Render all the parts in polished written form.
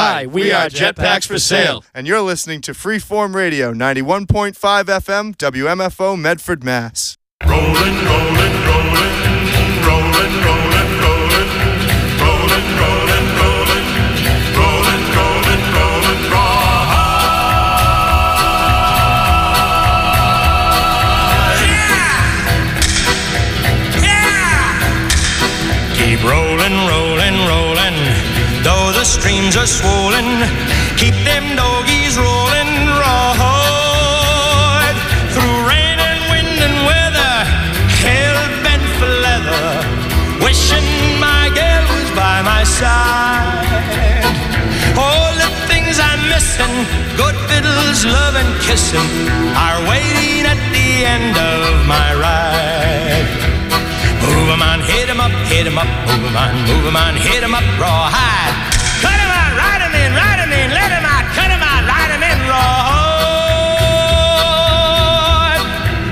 Hi, we are Jetpacks for Sale. And you're listening to Freeform Radio, 91.5 FM, WMFO, Medford, Mass. Rollin', rollin', rollin', rollin', rollin', rollin', rollin', rollin', rollin', rollin', rollin', rollin', Yeah! Keep rollin', rollin', rollin', though the streams are swollen, keep them doggies rollin', right through rain and wind and weather, hell-bent for leather, wishing my gal was by my side. All the things I'm missing, good fiddles, love and kissing, are waiting at the end of my ride. Move 'em on, hit 'em up, hit 'em up, move 'em on, move 'em on, hit 'em up, rawhide. Cut 'em out, ride 'em in, let 'em out, cut 'em out, ride 'em in, rawhide.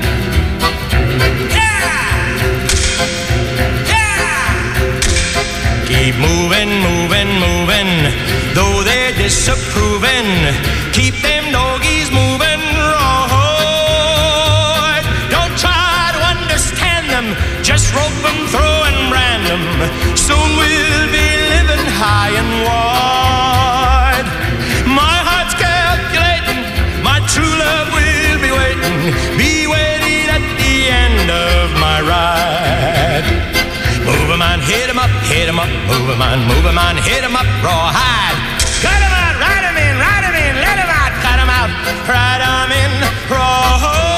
Yeah! Yeah! Keep moving, moving, moving, though they're disapproving, keep them doggies moving, rawhide. Don't try to understand them, just rope 'em, throw and brand 'em, soon we'll be living high and wide. My heart's calculating, my true love will be waiting at the end of my ride. Move 'em on, hit 'em up, move 'em on, hit 'em up, rawhide. Cut 'em out, ride 'em in, let 'em out, cut 'em out, ride 'em in, rawhide.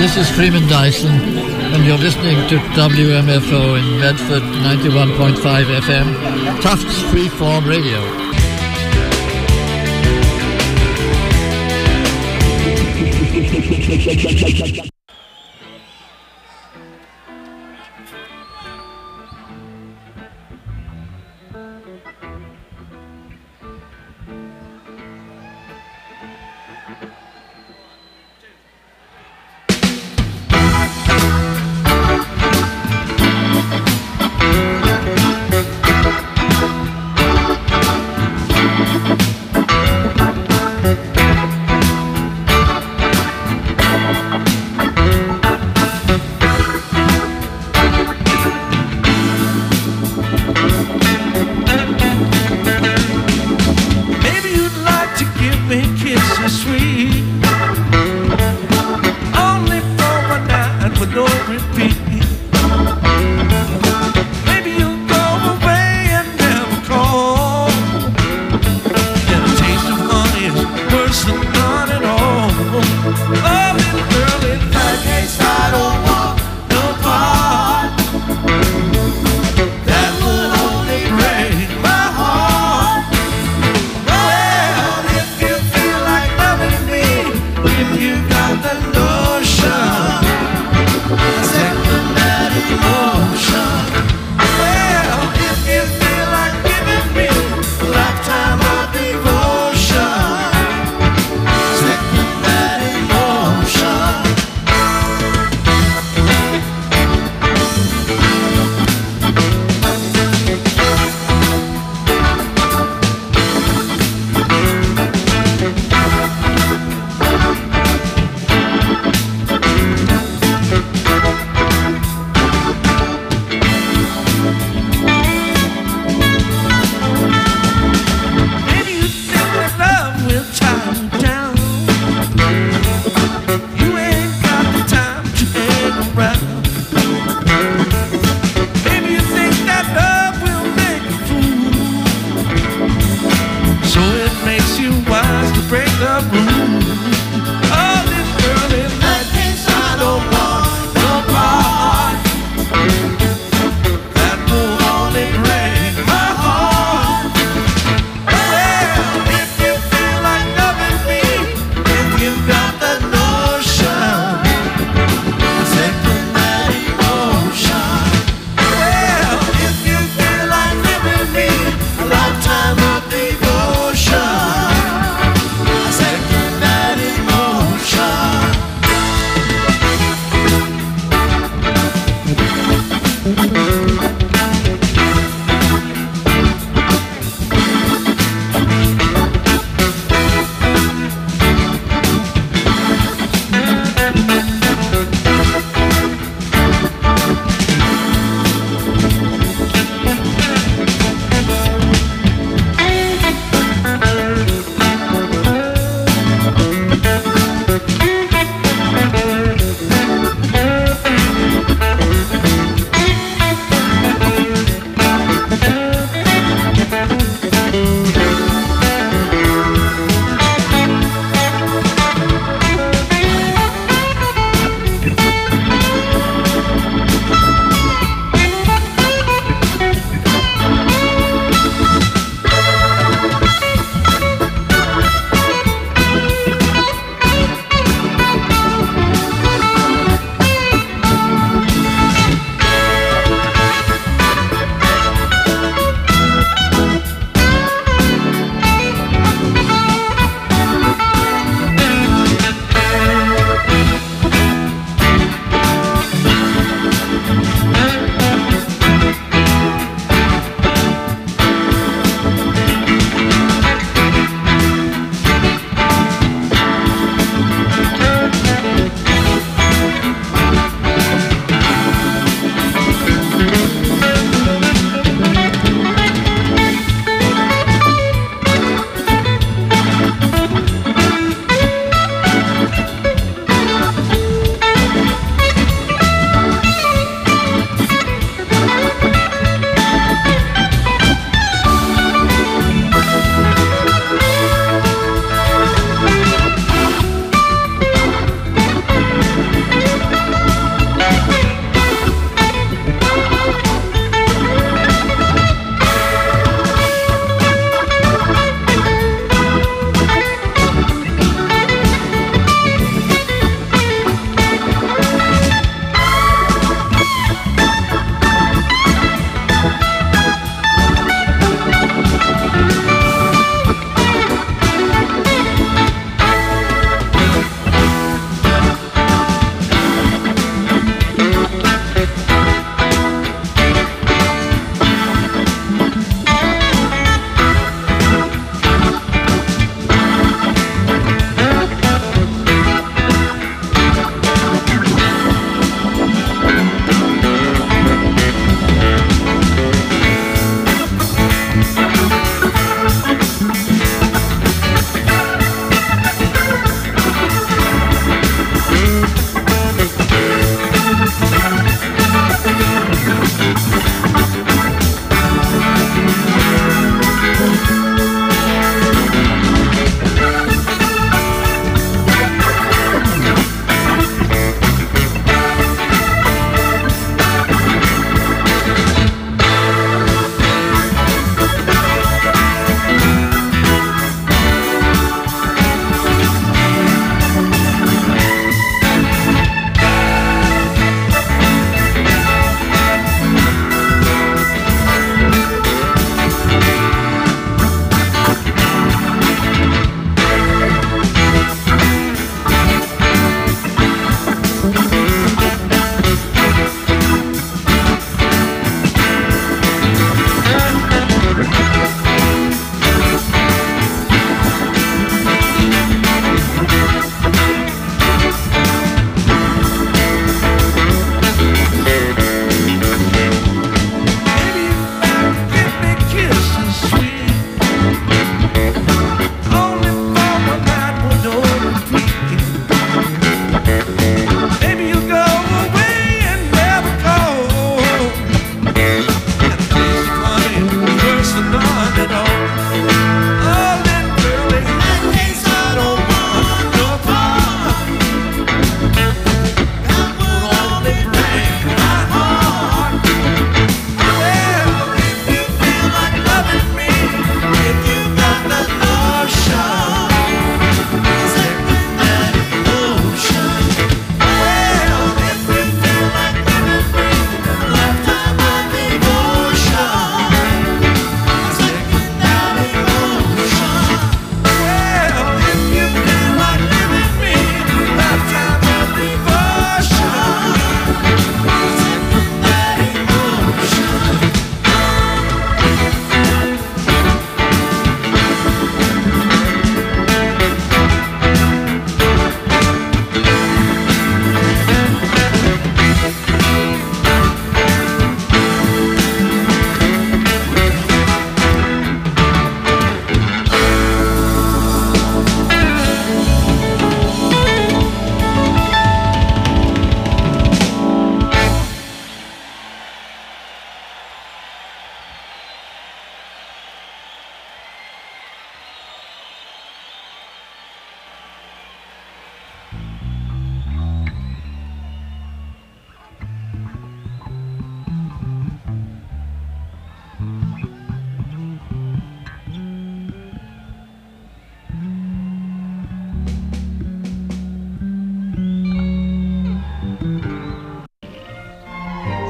This is Freeman Dyson, and you're listening to WMFO in Medford, 91.5 FM, Tufts Freeform Radio.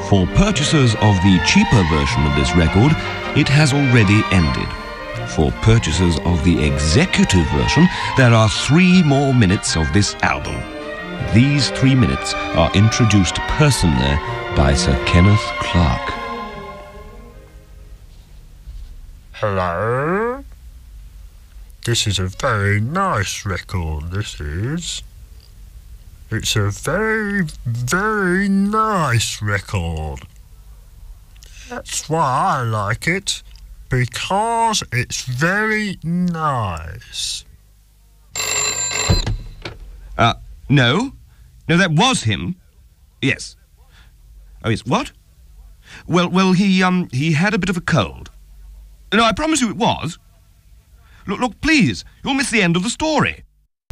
For purchasers of the cheaper version of this record, it has already ended. For purchasers of the executive version, there are 3 more minutes of this album. These 3 minutes are introduced personally by Sir Kenneth Clark. Hello? This is a very nice record, this is. It's a very, very nice record. That's why I like it, because it's very nice. No, that was him. Yes. Oh, yes, what? Well, he had a bit of a cold. No, I promise you it was. Look, please, you'll miss the end of the story.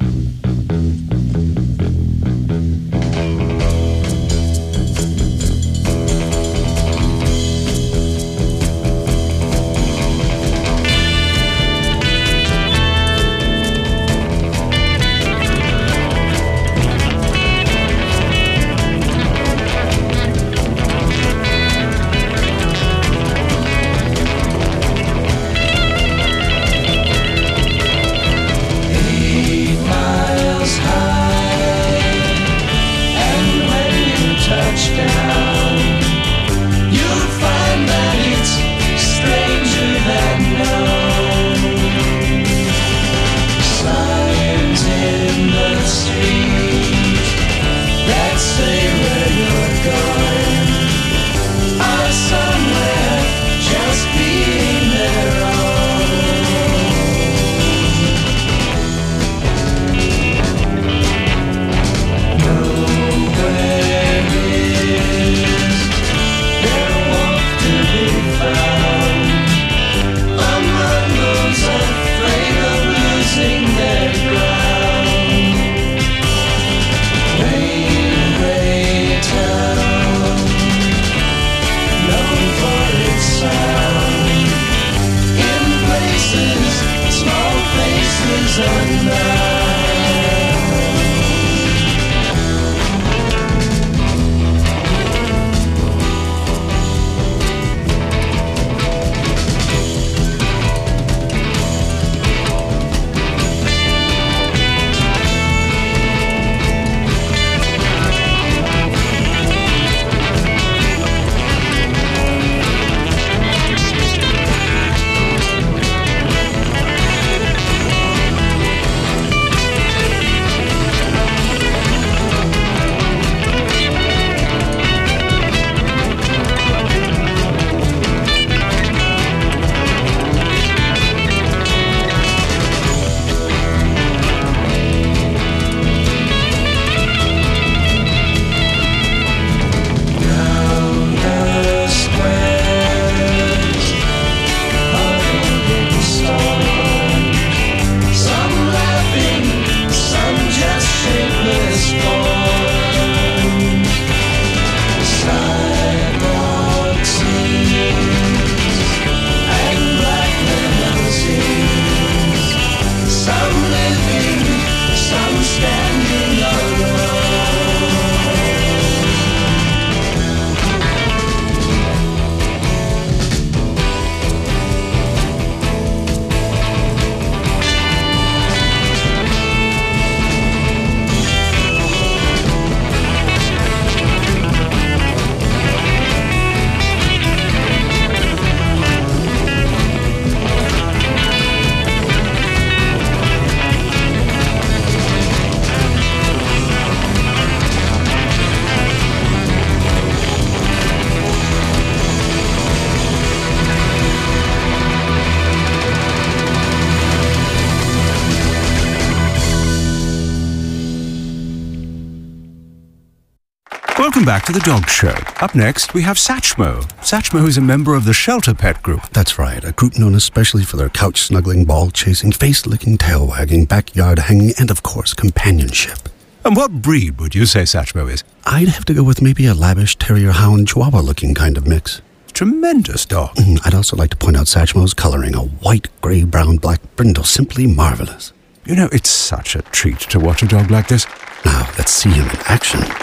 Welcome back to The Dog Show. Up next, we have Satchmo. Satchmo is a member of the Shelter Pet Group. That's right, a group known especially for their couch-snuggling, ball-chasing, face-licking, tail-wagging, backyard-hanging, and, of course, companionship. And what breed would you say Satchmo is? I'd have to go with maybe a lavish terrier-hound chihuahua-looking kind of mix. Tremendous dog. I'd also like to point out Satchmo's coloring, a white, grey, brown, black brindle, simply marvelous. You know, it's such a treat to watch a dog like this. Now, let's see him in action.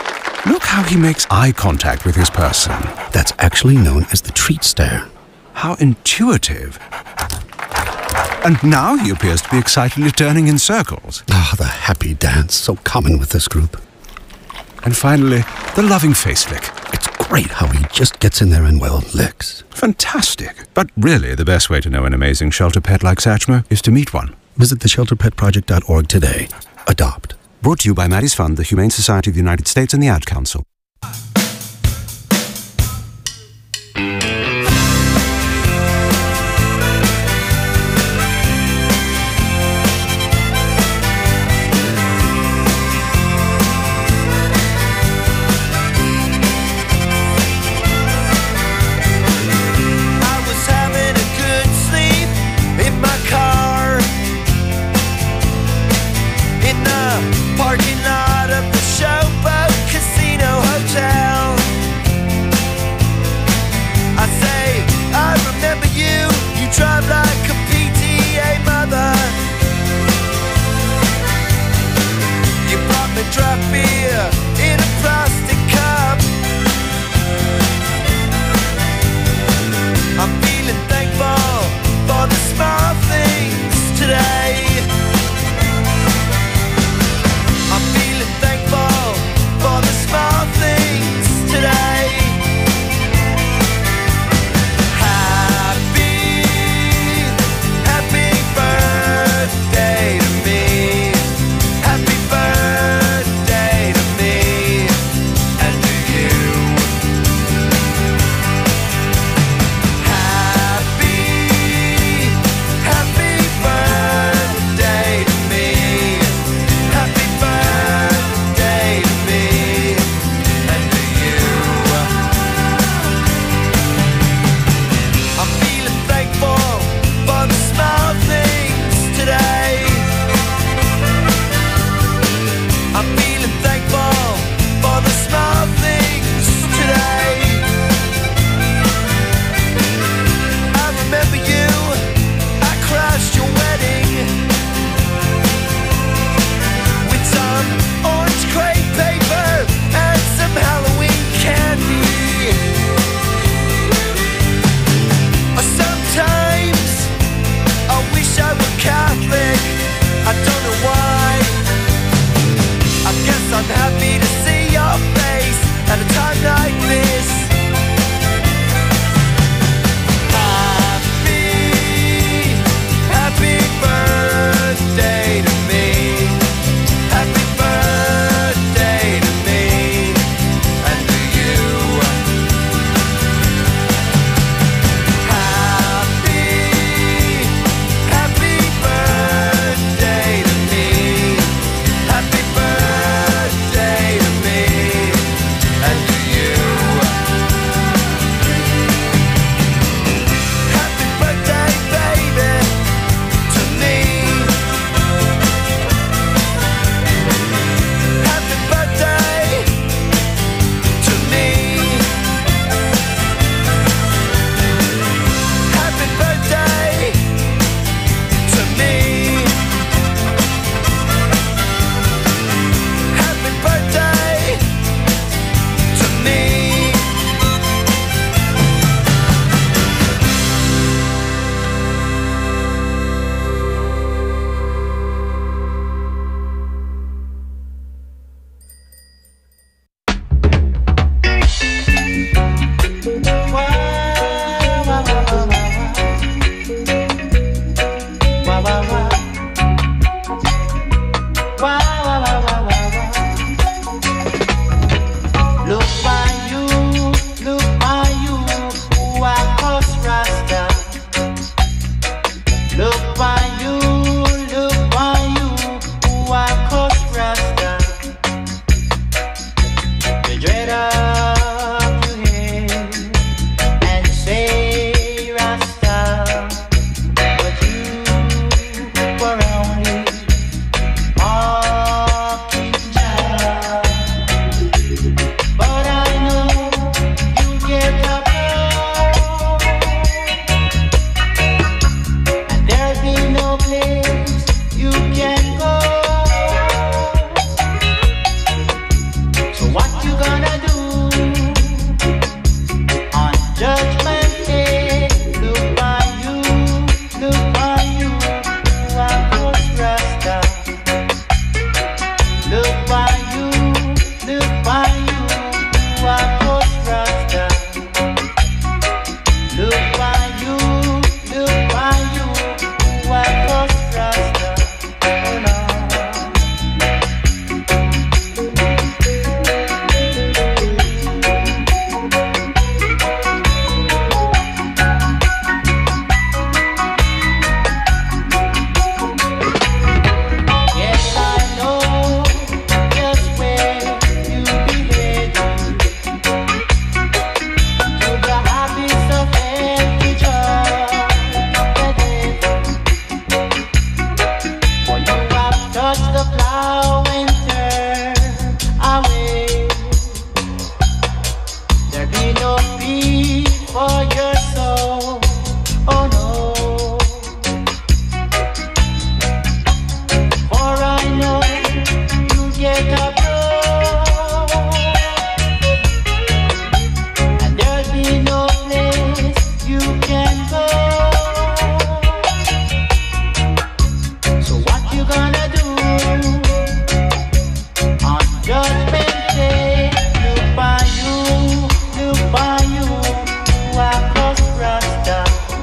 Look how he makes eye contact with his person. That's actually known as the treat stare. How intuitive. And now he appears to be excitedly turning in circles. Ah, the happy dance, so common with this group. And finally, the loving face lick. It's great how he just gets in there and, well, licks. Fantastic. But really, the best way to know an amazing shelter pet like Satchmo is to meet one. Visit theshelterpetproject.org today. Adopt. Brought to you by Maddie's Fund, the Humane Society of the United States, and the Ad Council. Parking lot of the Showboat Casino I'll winter away. There be no peace for your soul. Oh no. For I know you get up. And there'll be no place you can go. So what you gonna do on Judgment Day? Look by you, Akos Rasta.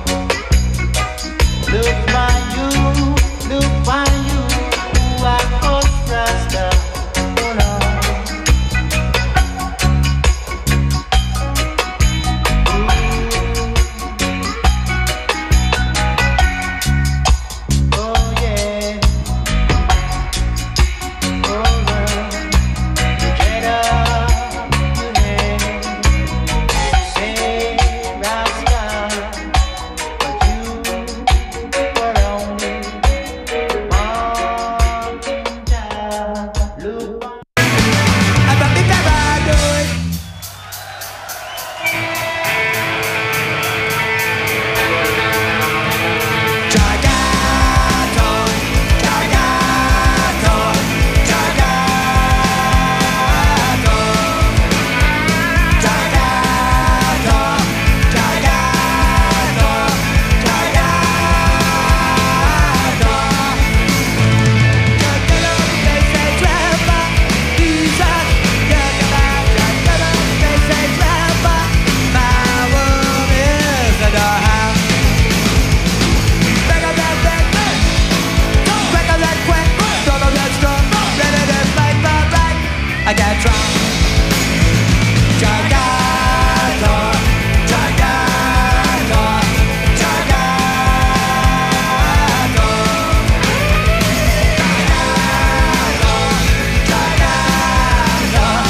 Look by you, Akos Rasta. Oh Lord. Oh yeah. Oh Lord. Get up, you say Rasta, but you were only walking down. Look. I got drunk. Jagato, Jagato, Jagato, Jagato, Jagato,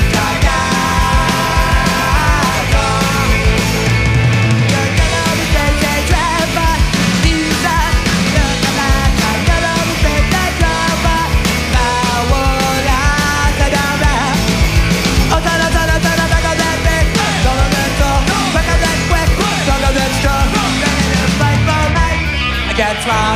Jagato. You're gonna be crazy driver, Jesus. You're gonna be crazy driver. I got drunk.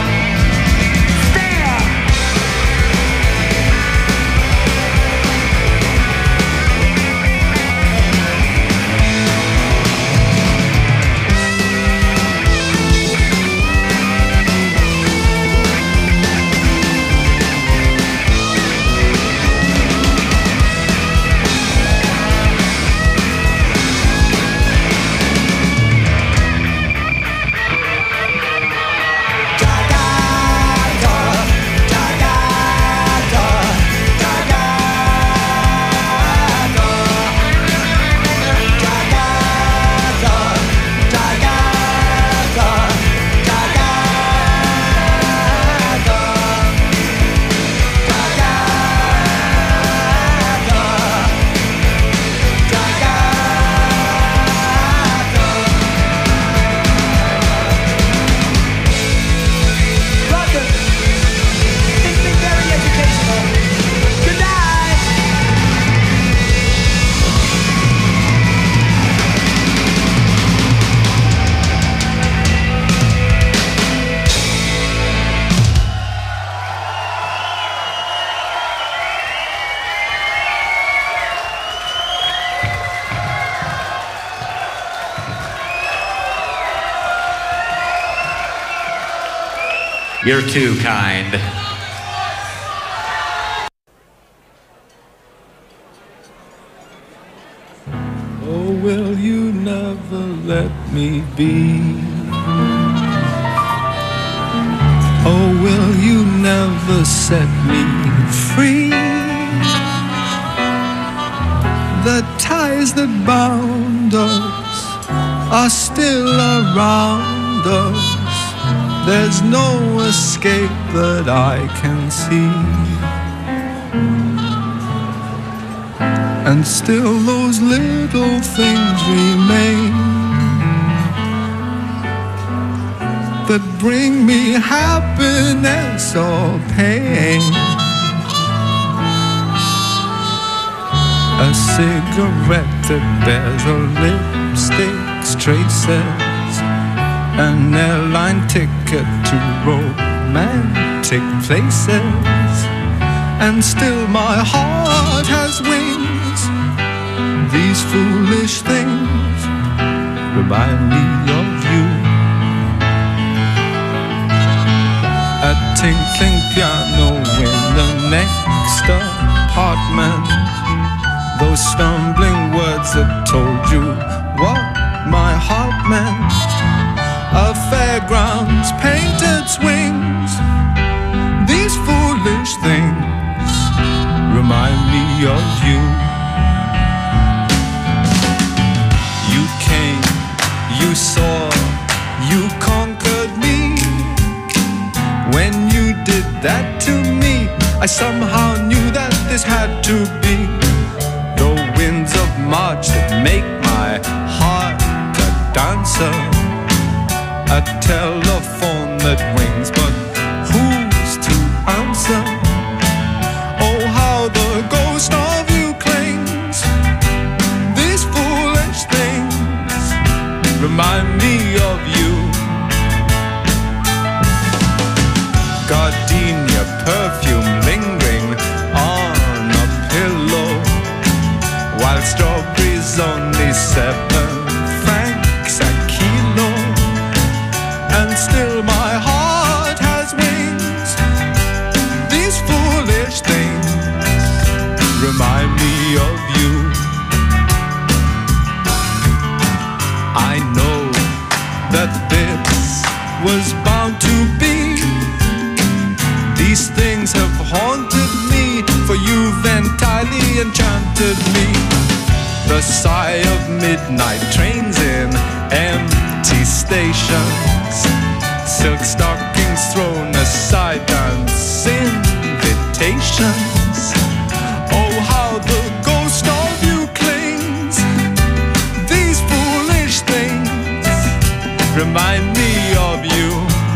You're too kind. Oh, will you never let me be? Oh, will you never set me free? The ties that bound us are still around us. There's no escape that I can see. And still those little things remain that bring me happiness or pain. A cigarette that bears a lipstick's traces, an airline ticket to romantic places, and still my heart has wings. These foolish things remind me of you. A tinkling piano in the next apartment, those stumbling words that told you what my heart meant. A fairground's painted swings. These foolish things remind me of you. You came, you saw, you conquered me. When you did that to me, I somehow knew that this had to be. The winds of March that make my heart a dancer, a telephone that rings, but who's to answer? Oh, how the ghost of you clings. These foolish things remind me of you. Gardenia perfume lingering on a pillow, while strawberries only 7 francs a kilo. And still my heart has wings. These foolish things remind me of you. I know that this was bound to be. These things have haunted me, for you've entirely enchanted me. The sigh of midnight trains in empty stations, silk stockings thrown aside, dance invitations. Oh, how the ghost of you clings. These foolish things remind me of you.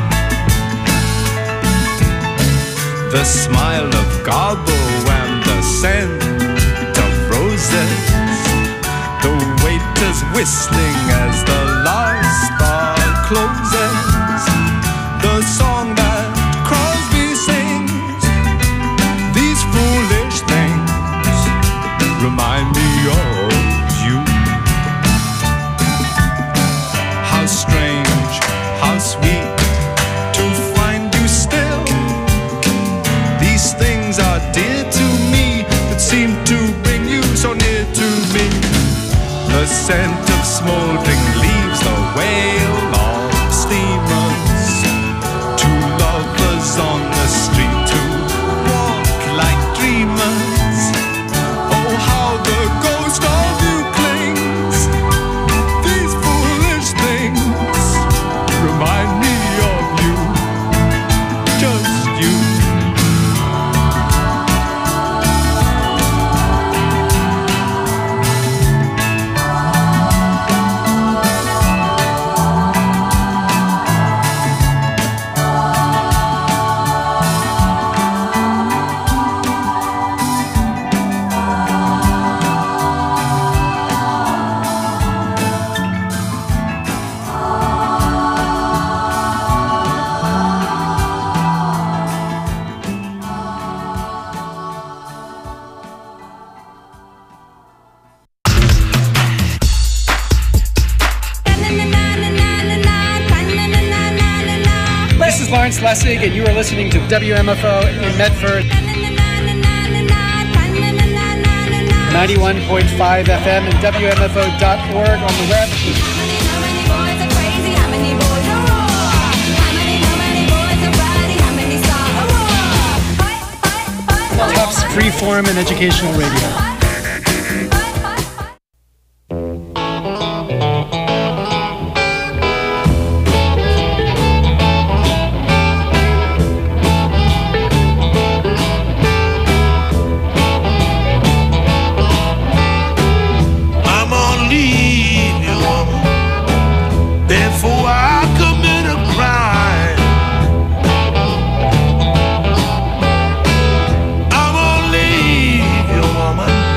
The smile of Garbo and the scent of roses, the waiters whistling as the last bar closes, the song that Crosby sings. These foolish things remind me of you. How strange, how sweet to find you still. These things are dear to me, that seem to bring you so near to me. The scent of smoldering leaves, the wail of steamers, two lovers on the street who walk like dreamers. Oh, how the ghost of you clings. These foolish things remind me of you, just you. Lessig, and you are listening to WMFO in Medford, 91.5 FM and WMFO.org on the web. Tufts Freeform and Educational Radio. Woman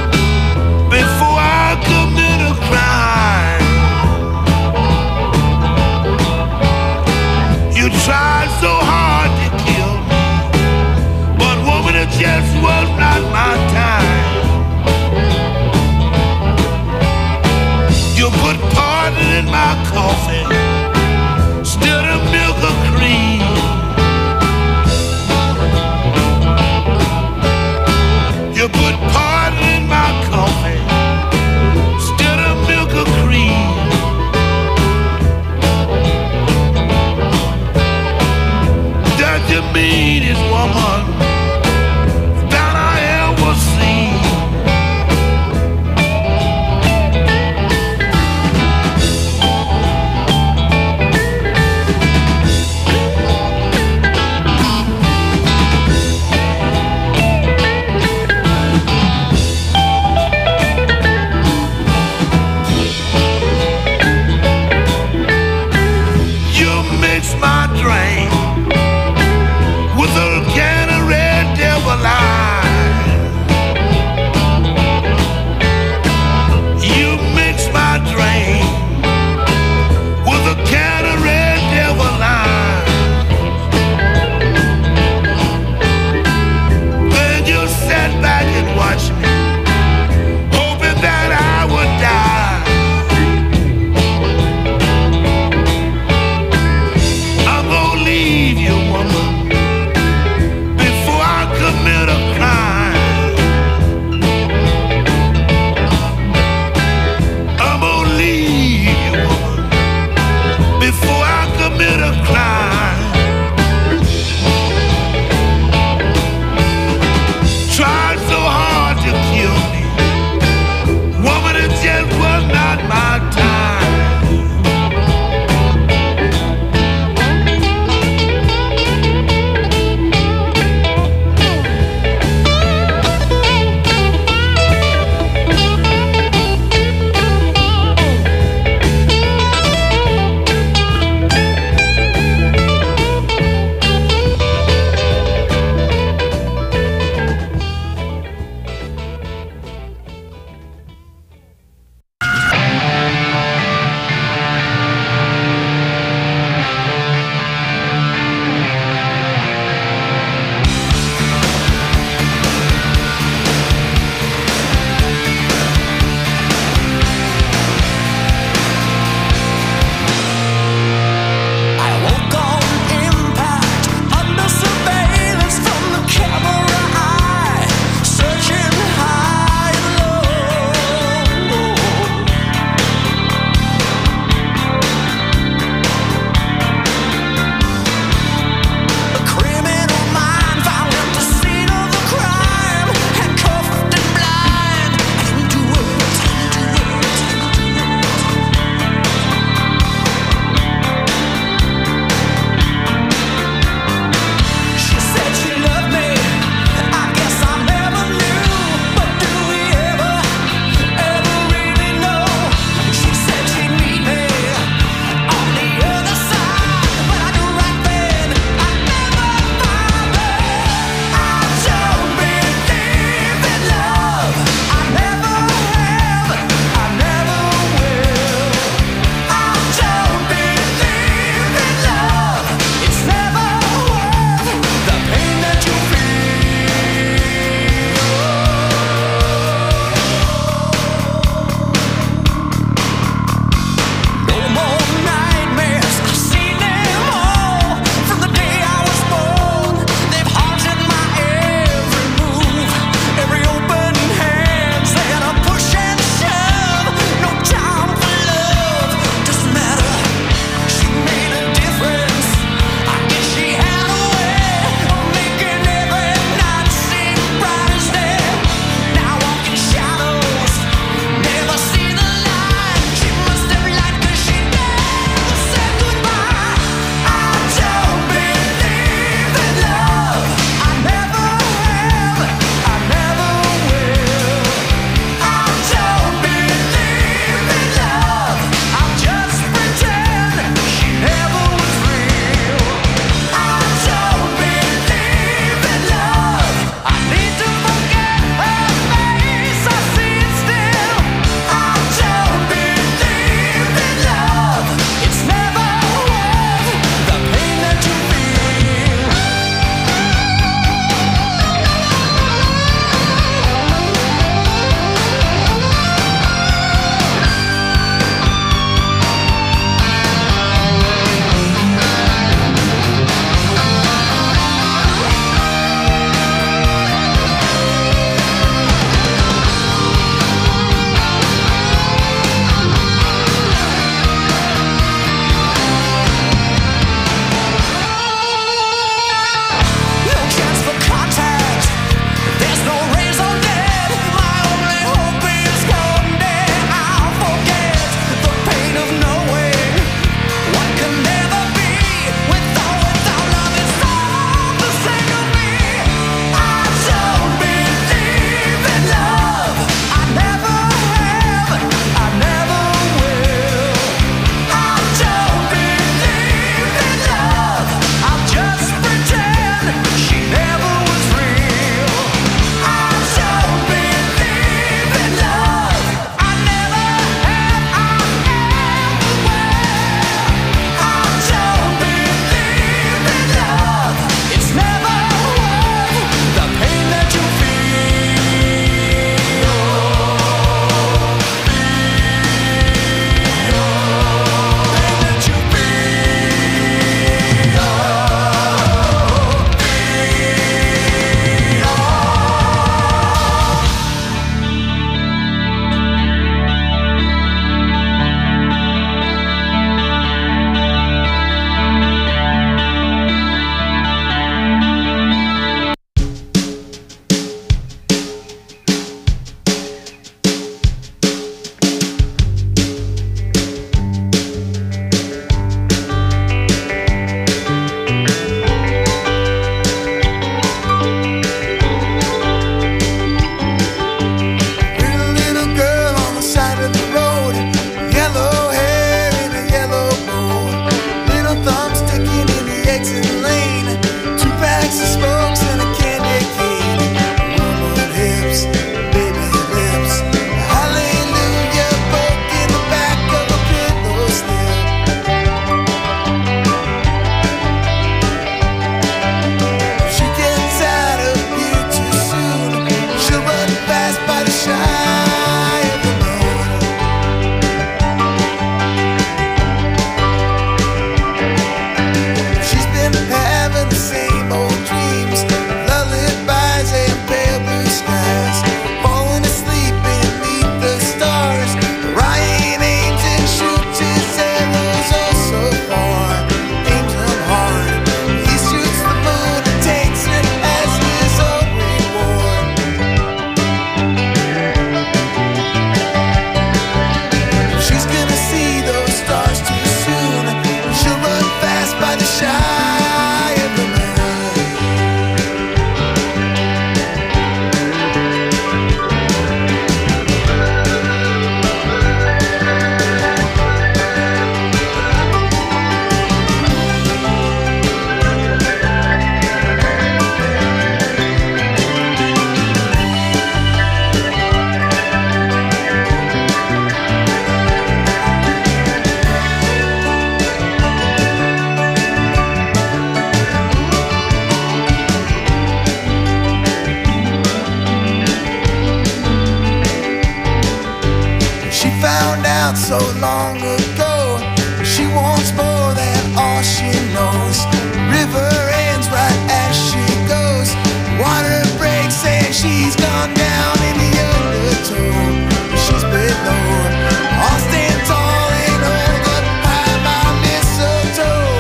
so long ago. She wants more than all she knows. River ends right as she goes. Water breaks and she's gone down in the undertow. She's below. I'll stand tall and hold up high my mistletoe.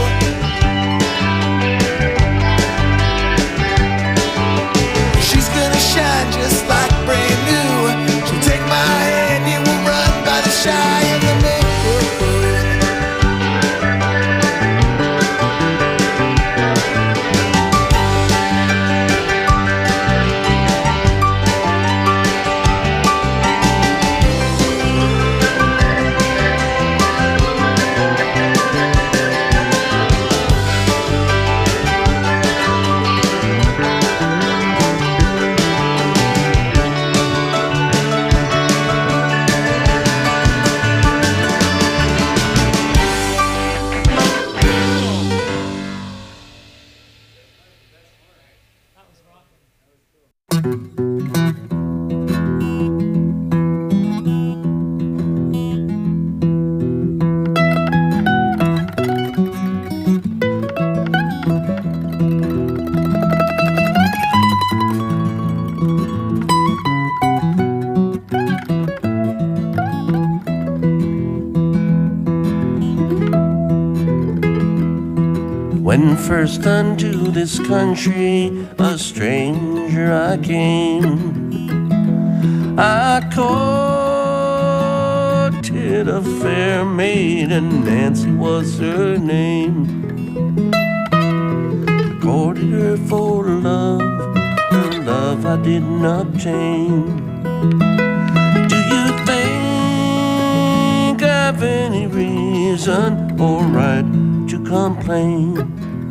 She's gonna shine just like brand new. She'll take my hand and we'll run by the shy of the moon. When first unto this country a stranger I came, I courted a fair maiden, Nancy was her name. I courted her for love, her love I didn't obtain. Do you think I've any reason or right to complain?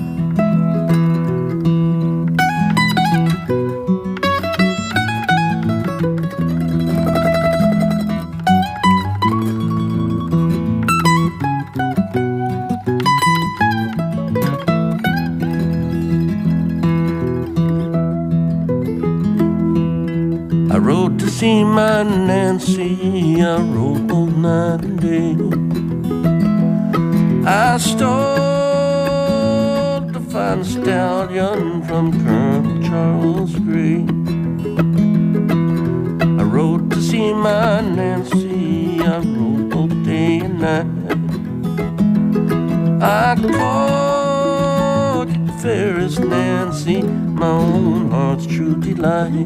I rode to see my Nancy, I rode both night and day. I stole the fine stallion from Colonel Charles Gray. I rode to see my Nancy, I rode both day and night. I courted the fairest Nancy, my own heart's true delight.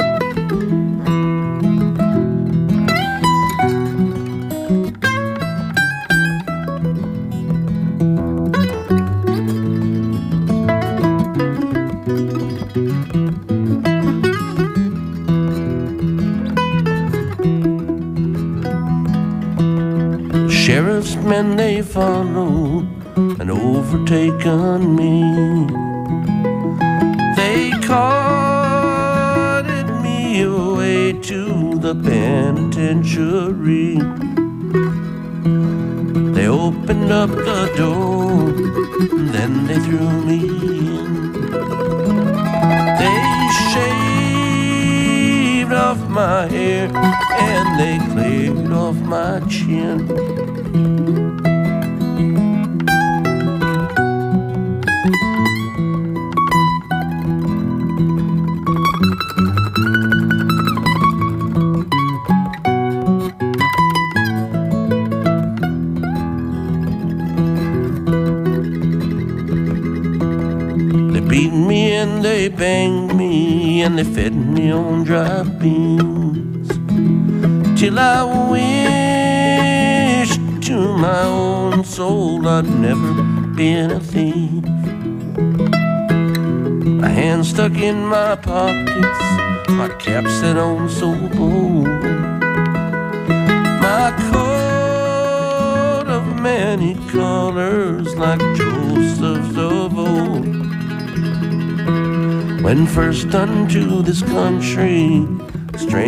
Sheriff's men, they followed and overtaken me. They carted me away to the penitentiary. They opened up the door, and then they threw me in. They shaved off my hair and they cleared off my chin. Beat me and they banged me and they fed me on dry beans, till I wished to my own soul I'd never been a thief. My hands stuck in my pockets, my cap set on so bold, my coat of many colors like Joseph's of old. When first unto this country, strange